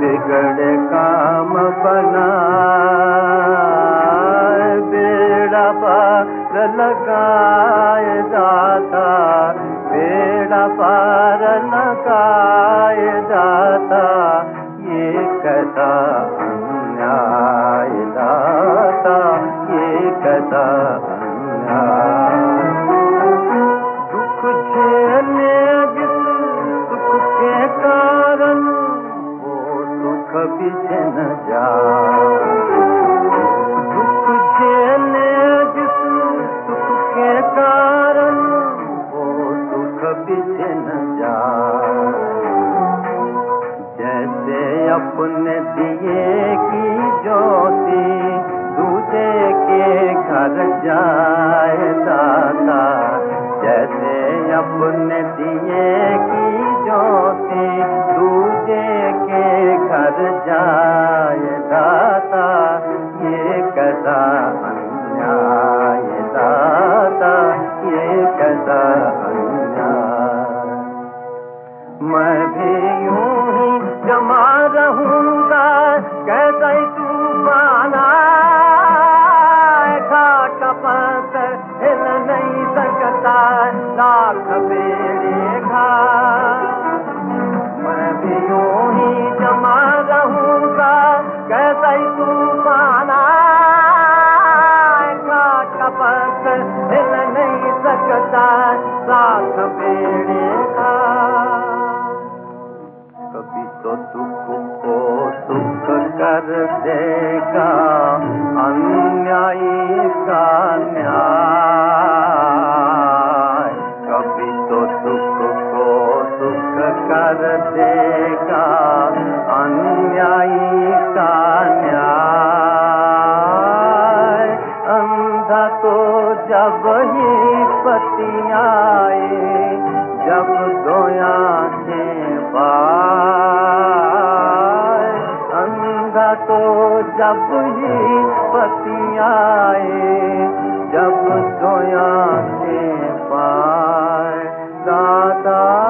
बिगड़े काम बनाए, बेड़ा पार लगाए दाता, बेड़ा पार लगाए दाता, ये कैसा अन्याय दाता, ये कैसा अन्याय। दुख झेले जिस सुख के कारण, वो सुख भी न जाए। दुख झेले जिस सुख के कारण, वो सुख भी न जाए। जैसे अपने दिए की ज्योति दूजे के घर जाए दाता, जैसे अपने दिए की ज्योति दूजे के घर जाए दाता, ये कैसा अन्याय दाता, ये कैसा अन्याय। मैं भी यूं ही जमा रहूंगा कैसा ही तूफान आए, घाट पर हिल नहीं सकता लाख बेड़े घाट। मैं भी यूं ही जमा रहूंगा कैसा ही तूफान आए, घाट पर हिल नहीं सकता लाख बेड़े घाट। कभी तो दुख को सुख कर देगा अन्यायी का न्याय, कभी तो दुख को सुख कर देगा अन्यायी का न्याय। अंधा तो जब ही पति आए, जब दो आंखें पाए, अंधा तो जब ही पति आए, जब दो आंखें पाए दाता।